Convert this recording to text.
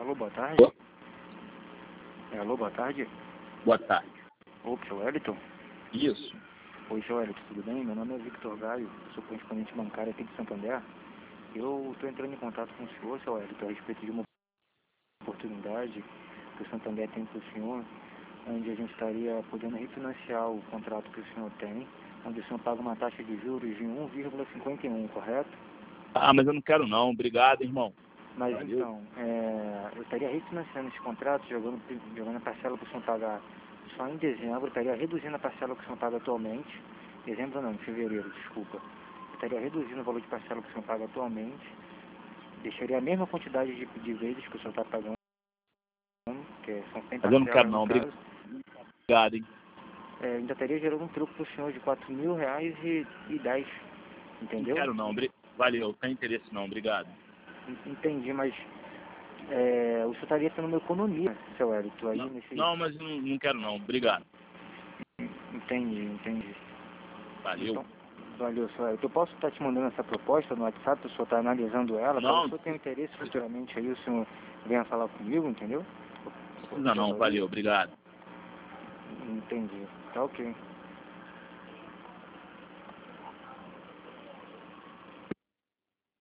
Alô, boa tarde. Alô, boa tarde. Boa tarde. Opa, seu Wellington? Isso. Oi, seu Wellington, tudo bem? Meu nome é Victor Gaio, sou correspondente bancário aqui de Santander. Eu estou entrando em contato com o senhor, seu Wellington, a respeito de uma oportunidade que o Santander tem para o senhor, onde a gente estaria podendo refinanciar o contrato que o senhor tem, onde o senhor paga uma taxa de juros de 1,51, correto? Ah, mas eu não quero não. Obrigado, irmão. Mas Valeu. então, eu estaria refinanciando esse contrato, jogando a parcela que o senhor paga só em dezembro, estaria reduzindo a parcela que o senhor paga atualmente, dezembro não, em fevereiro, desculpa. Eu estaria reduzindo o valor de parcela que o senhor paga atualmente, deixaria a mesma quantidade de vezes que o senhor está pagando, que são 100 Mas eu não quero parcelas não. no caso. Obrigado, hein. Ainda estaria gerando um troco para o senhor de R$ 4.000 e 10, entendeu? Não quero não. Valeu. Sem interesse não. Obrigado. Entendi, mas o senhor estaria tendo uma economia, seu Hélito, aí nesse... Não, mas eu não quero não. Obrigado. Entendi. Valeu. Então, valeu, seu Hélito. Eu posso estar te mandando essa proposta no WhatsApp, o senhor está analisando ela, Não. para o senhor ter interesse futuramente aí, o senhor venha falar comigo, entendeu? Não, valeu. Obrigado. Entendi. Tá ok.